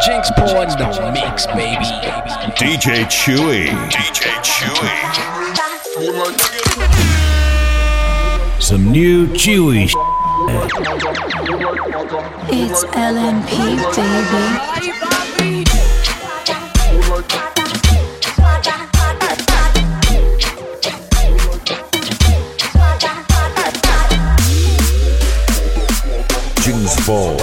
Jinx Paw in the mix, baby. DJ Chewy. DJ Chewy. Some new Chewy It's LMP, baby. Jinx Ball.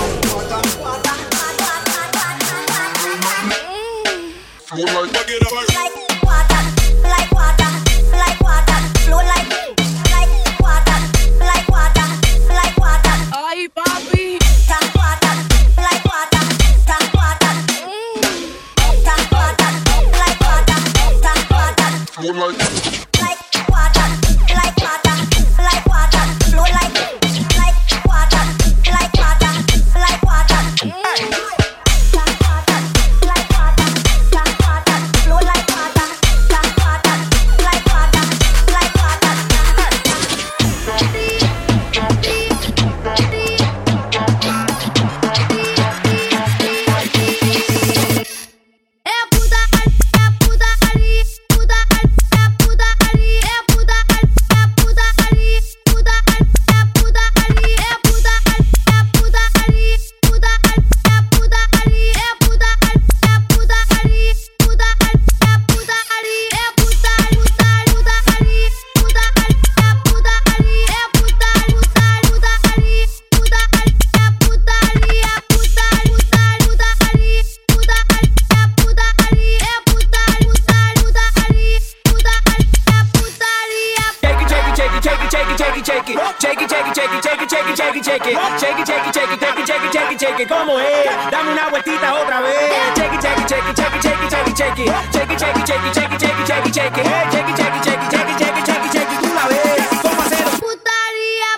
¿Cómo es? Dame una vueltita otra vez. Cheque, cheque, cheque, cheque, cheque, cheque, cheque. Cheque, cheque, cheque, cheque, cheque, cheque, cheque. Cheque, cheque, cheque, cheque, cheque, cheque, cheque. Tú la ves. ¿Cómo hacerlo? Putaría.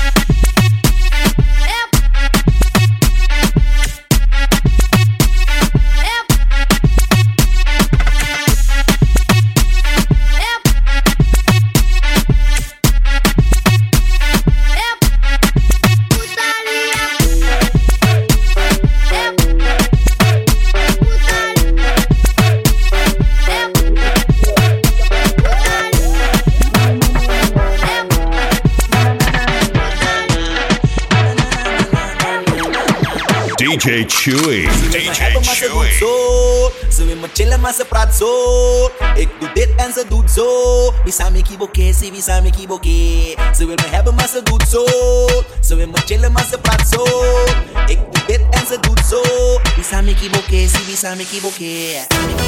DJ Chewy. DJ Chewy. Ze wil me chillen, maar ze praat zo. Ik doe dit en ze doet zo. Wie samen kiboke, zie wie samen kiboke. Ze wil me hebben, maar ze doet zo. Ze wil me chillen, maar ze praat zo. Ik doe dit en ze doet zo. Wie samen kiboke, zie wie samen kiboke.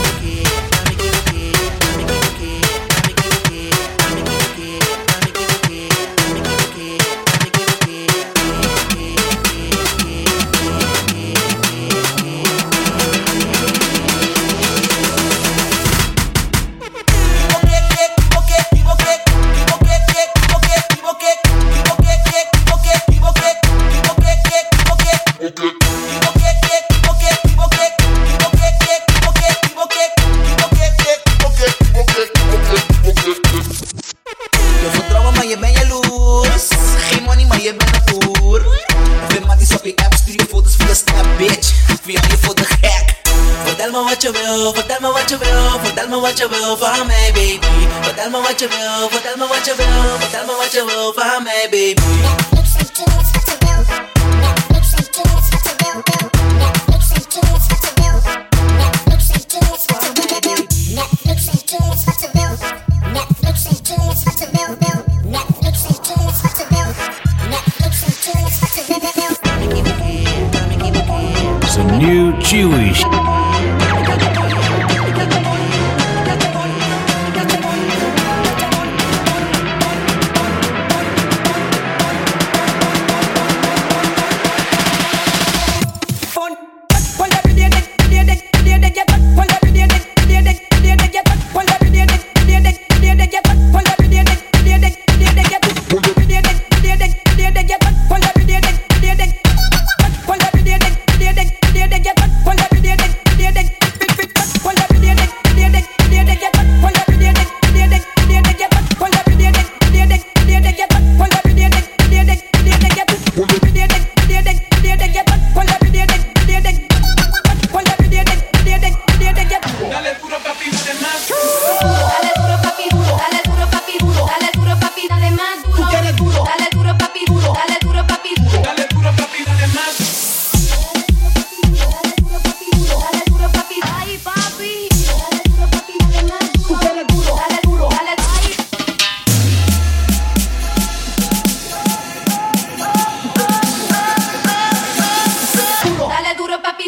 Vertel me wat je wil, vertel me wat je wil van mij, baby. Vertel me wat je wil, vertel me wat je wil, vertel me wat je wil van mij, baby. Netflix en tunes, wat je wil. Netflix en tunes, wat je wil. Netflix en tunes, wat je wil. Netflix en tunes, wat je wil. Netflix en tunes, wat je wil. Netflix en tunes, wat je wil. Netflix en tunes, wat je wil. Netflix en tunes, wat je wil. Some new Chewy.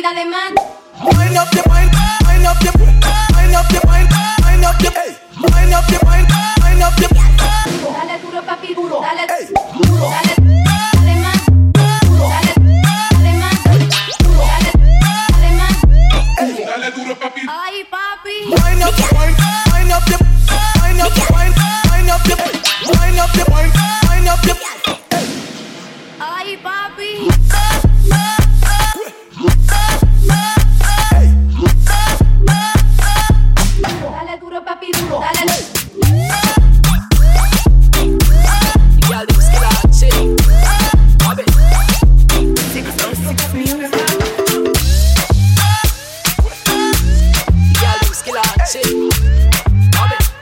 dale más. Wind up your mind, wind up your, wind up your mind, wind up your, wind up your mind, wind up your. Dale duro papi, duro, dale, duro, dale, dale más, duro, dale, dale más, duro, dale, dale más. Dale duro papi. Ay papi. Wind up your mind, wind up your, wind up your mind, wind up your, wind up your mind, wind up your. Ay papi. Dale duro papi, duro, dale. Y'all do skill out shit. Bob it. 606 music. Y'all do skill out shit. Bob it.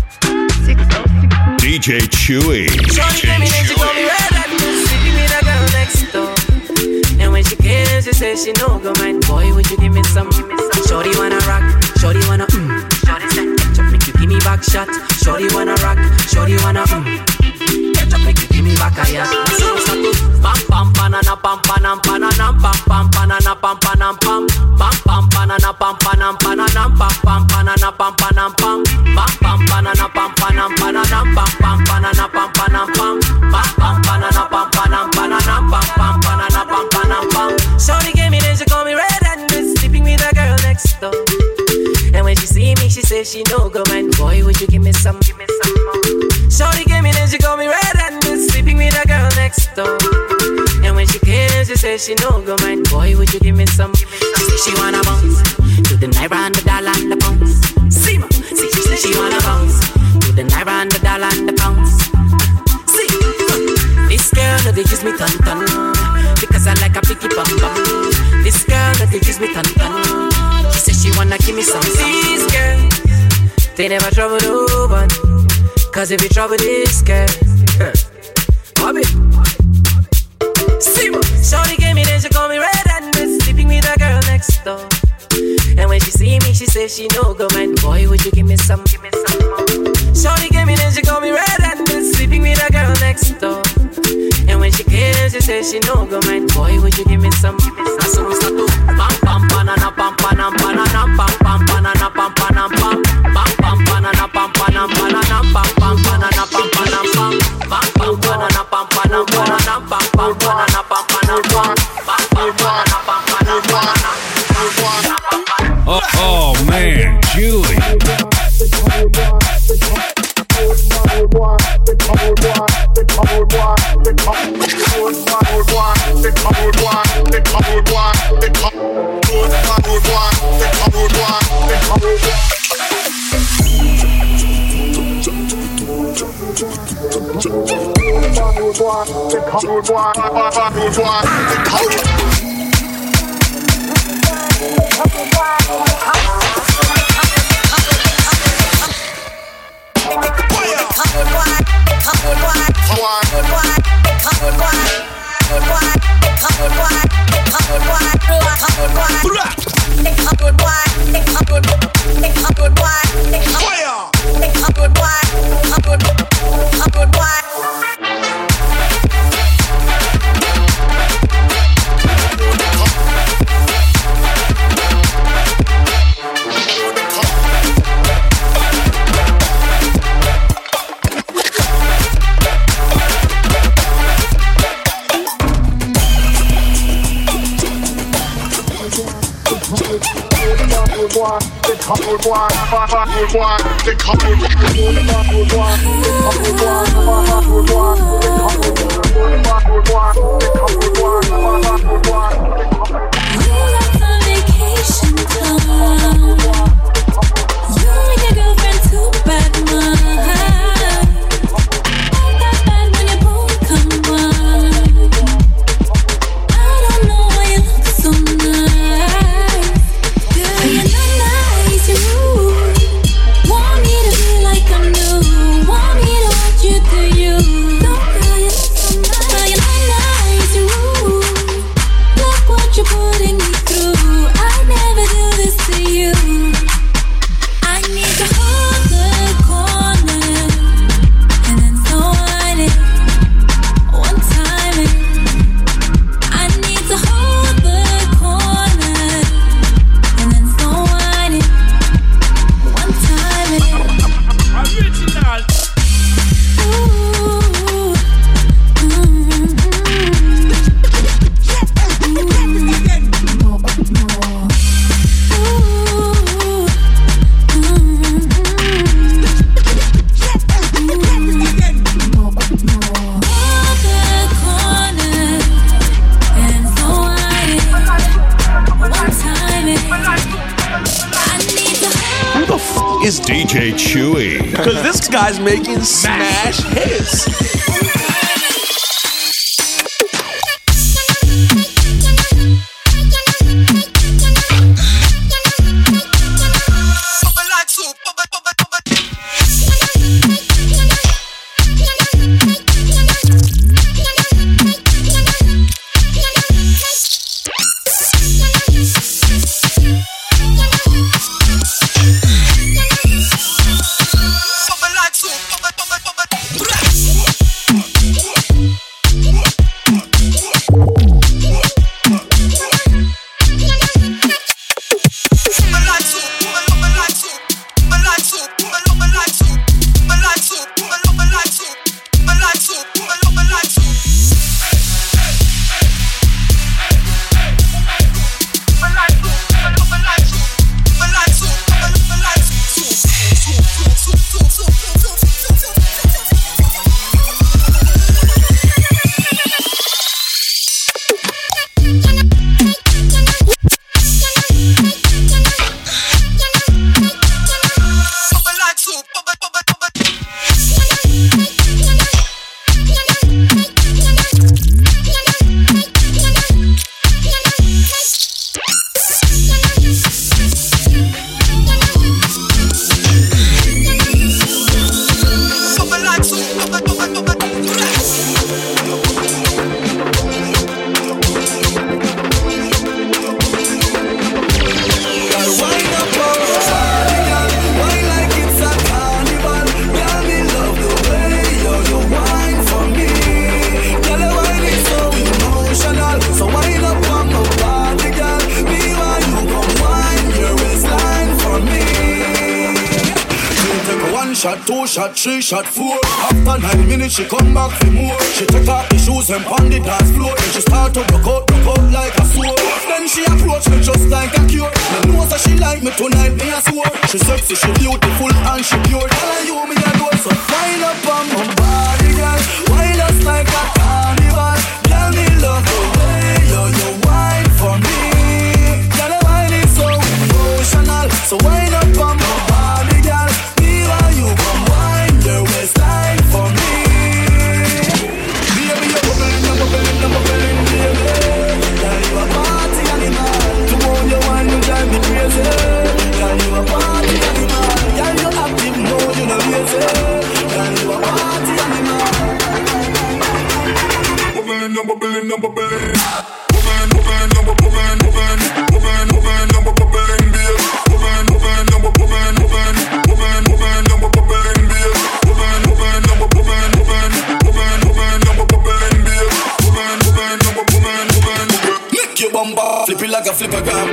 606 DJ Chewy. Shorty came in and she told me red and blue, sleeping with a girl next door. And when she came, she said she no go mind. Boy, would you give me some? Shorty wanna rock, shorty wanna Shorty said, ketchup make you give me back shot. Shorty wanna rock, shorty wanna ketchup make you give me back a yacht. Pam pam banana pam panam pananam pam pam banana pam panam pam pam pam banana pam panam pananam pam pam banana pam panam pam pam pam banana pam panam pananam pam pam banana pam panam pam pam pam banana pam panam pananam pam pam banana pam panam pam. Shorty gave me then she call me red and blue, sleeping with a girl next door. And when she see me, she say she no go mind. Boy, would you give me some more? Shorty gave me then she call me red and blue, sleeping with a girl next door. And when she came, she say she no go mind. Boy, would you give me some? She say she wanna bounce to the naira and the dollar and the pounds. See ma, see she say she wanna bounce to the naira and the dollar and the pounds. See, this girl no they gives me ton ton because I like a picky bum bum. This girl no they gives me ton ton. She says she wanna give me some. These girls, they never trouble no one. Cause if you trouble this girl, Bobby. See what? Shorty gave me then she call me red and blue, sleeping with a girl next door. And when she see me, she says she no go mind. Boy, would you give me some more? Shorty gave me then she call me red and blue, sleeping with a girl next door. And when she came, she said she no go mind. Boy, would you give me some? I saw we start to pam pam banana pam panam banana pam pam banana pam panam pam pam pam banana pam panam banana pam pam banana pam panam pam pam pam banana pam panam banana pam pam banana pam panam pam pam pam banana pam panam banana. Oh man, Chewy. is DJ Chewy. Because this guy's making smash hits. Shot, 2 shot, 3 shot, 4. After 9 minutes she come back for more. She take off the shoes and pound the dance floor. Then she start to broke out like a sword. Then she approach me just like a cure. Me know that she like me tonight, me a swore. She sexy, she beautiful and she pure. Tell you me a go, so wind up on my body, girl. Wind us like a carnival. Girl, me love the way you wine for me. Girl, the wine is so emotional. So wind up on my body, girl. You come wind your waistline for me. Baby, you're bubbling, baby. Girl, you a party animal. To own your wine, you drive me crazy. Girl, you a party animal. Girl, you active, no, you no lazy. Girl, you a party animal. Bubbling, bubbling, bubbling. Bubbling, bubbling, bubbling, bubbling. Bubbling, bubbling, bubbling, baby. Bubbling, bubbling, bubbling, bubbling. Make your bumper flip it like a flippergram.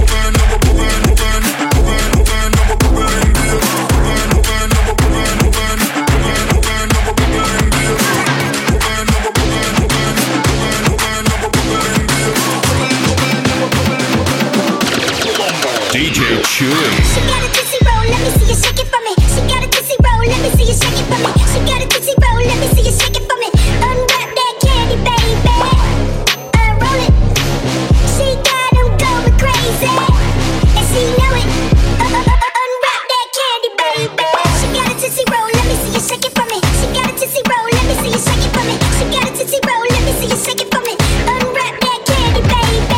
DJ Chewy. She got a dizzy roll, let me see you shake it for me. She got a dizzy roll, let me see you shake it for me. She got a dizzy roll, let me see you shake it for me. Unwrap that candy, baby. Unroll it. She got 'em going crazy, and she know it. Unwrap that candy, baby. She got a dizzy roll, let me see you shake it for me. She got a dizzy roll, let me see you shake it for me. She got a dizzy roll, let me see you shake it for me. Unwrap that candy, baby.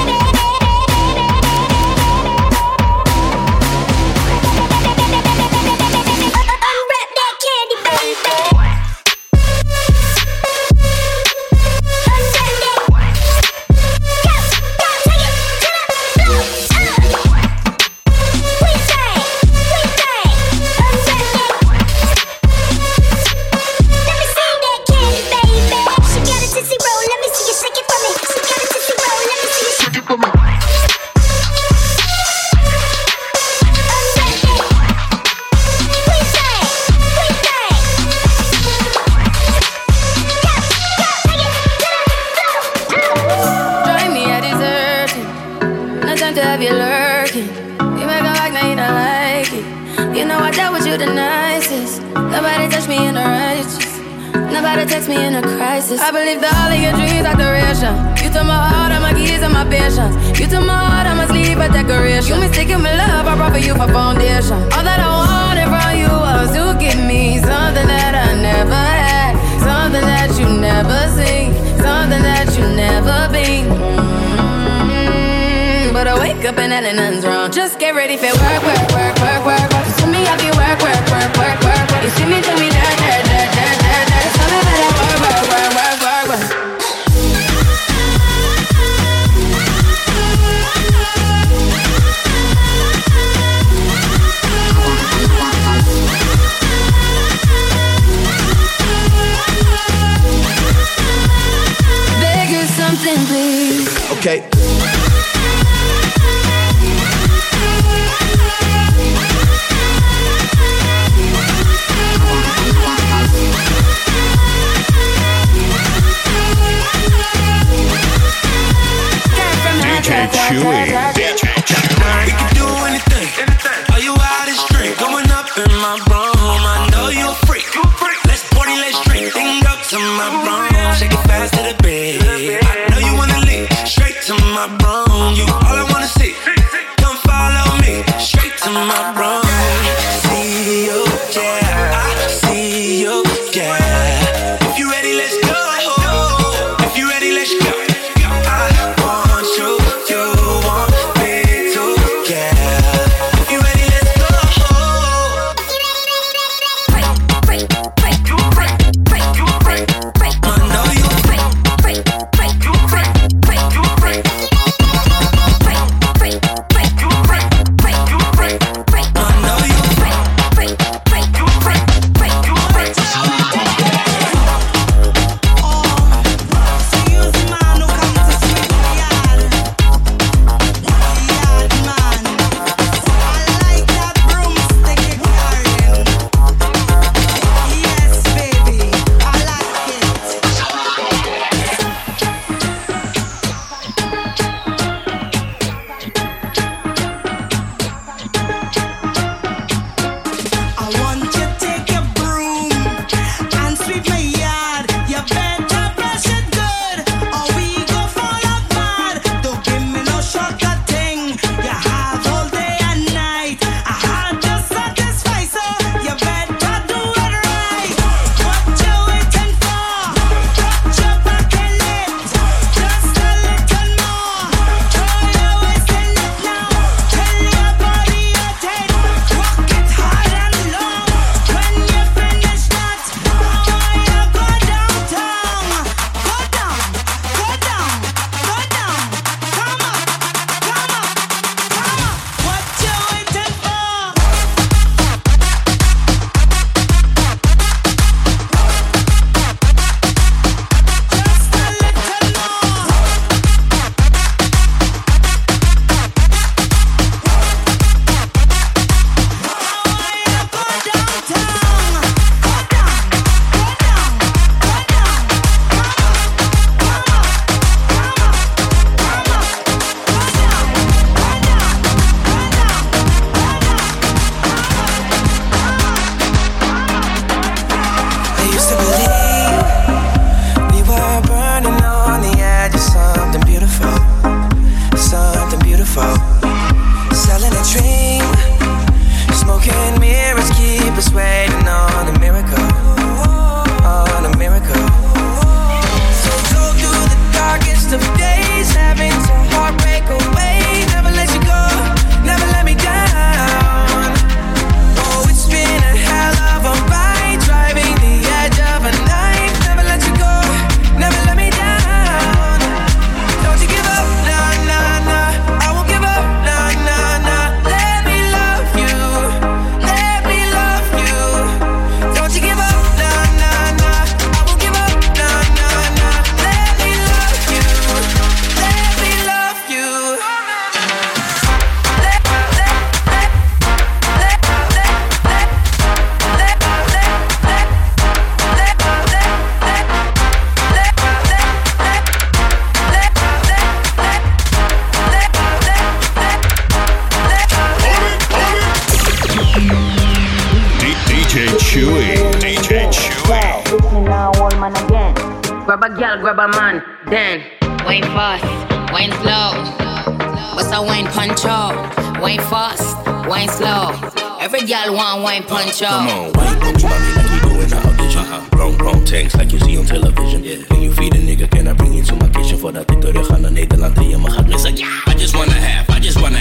I believe that all of your dreams are duration. You took my heart, all my keys and my patience. You took my heart, I must leave a decoration. You mistaken my love, I brought for you for foundation. All that I want up and that nothing's wrong. Just get ready for work, work, work, work, work, work. You see me, I be work, work, work, work, work, work. You see me do me dirt, dirt, dirt, dirt, dirt, dirt. Tell me about that work, work, work, work, work, work. Beg you something, please. Okay. DJ Chewy. We can do anything. Are you out of straight? Going up in my room. I know you a freak. Let's party, let's drink. Thing up to my room. Shake it fast to the bed. I know you wanna leave. Straight to my room. You all I wanna see. Come follow me. Straight to my room. See you, yeah. I see you, yeah. If you ready, let's go. If you ready, let's go. Grab a girl, grab a man, then wine fast, wine slow. What's a wine punch up? Wine fast, wine slow. Every girl want wine punch up. Come on, wine on me, mommy, like you do in the audition. Wrong tanks like you see on television. Yeah. When you feed a nigga, can I bring you to my kitchen for that Victoria Nederland in my heart? Like, yeah, I just wanna have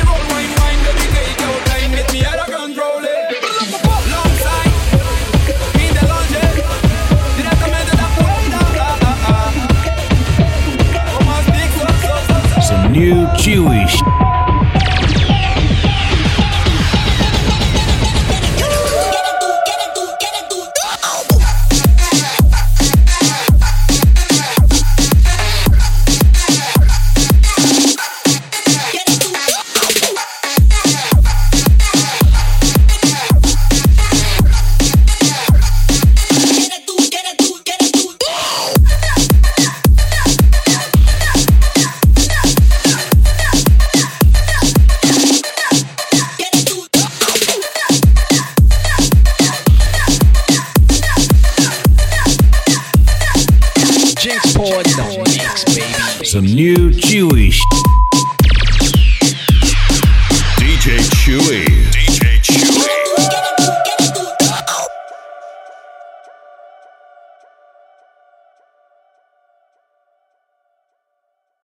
Jinx Paul in the mix, baby. Some new Jewish